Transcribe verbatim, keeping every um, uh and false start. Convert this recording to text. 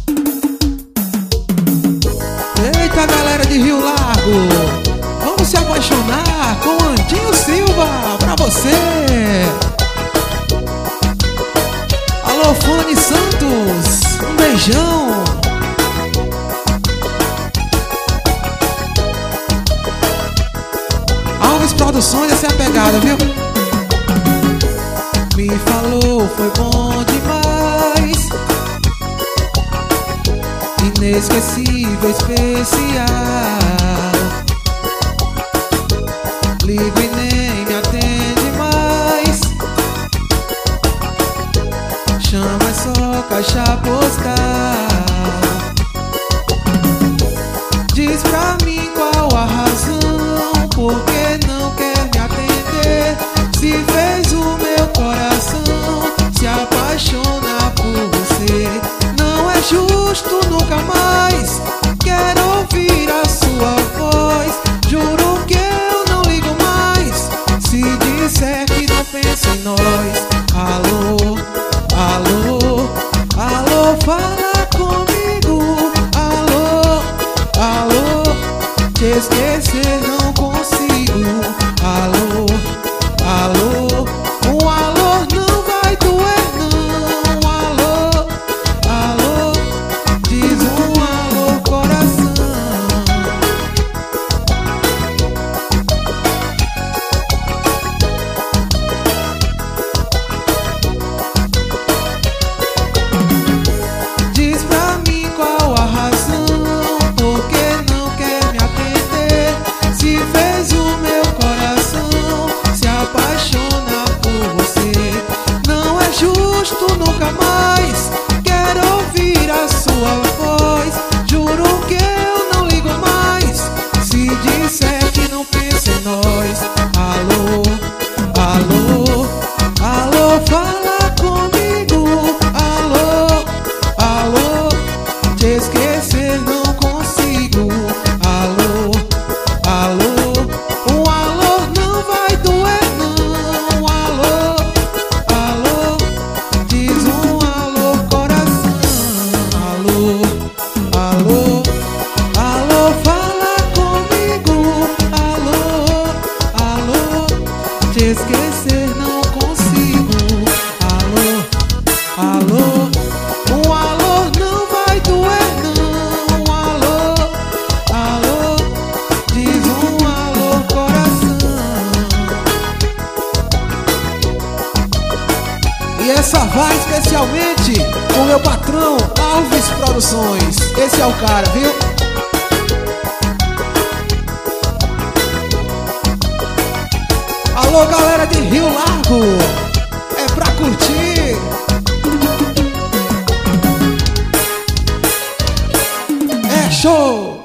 Eita, galera de Rio Largo, vamos se apaixonar com Andinho Silva pra você. Alô, Fone Santos, um beijão. Alves Produções, essa é a pegada, viu? Me falou, foi bom demais, inesquecível, especial. Ligo e nem me atende mais, chama é só caixa postal. Diz pra mim qual a razão, por que não quer me atender? Se fez o meu coração se apaixonar por você. Não é justo, nunca mais quero ouvir a sua voz. Juro que eu não ligo mais se disser que não pensa em nós. Alô, alô, alô, fala comigo. Alô, alô, te esquecer não consigo. Alô, alô, um alô não vai doer não. Alô, alô, diz um alô coração. Diz pra mim qual a razão, por que não quer me atender? Se fez o meu coração se apaixonar por você. Não é justo, nunca mais quero ouvir a sua voz. Juro que eu não ligo mais se disser que não pensa em nós. Alô, alô, alô, fala comigo. Alô, alô, te esquecer não consigo. Alô, alô, um alô não vai doer não. Alô, alô, diz um alô coração. Alô, alô, alô, fala comigo. Alô, alô, te esquecer não consigo. Alô, alô, um alô não vai doer não. Alô, alô, diz um alô coração. E essa vai especialmente com meu patrão Alves Produções. Esse é o cara, viu? Alô, galera de Rio Largo, é pra curtir. É show!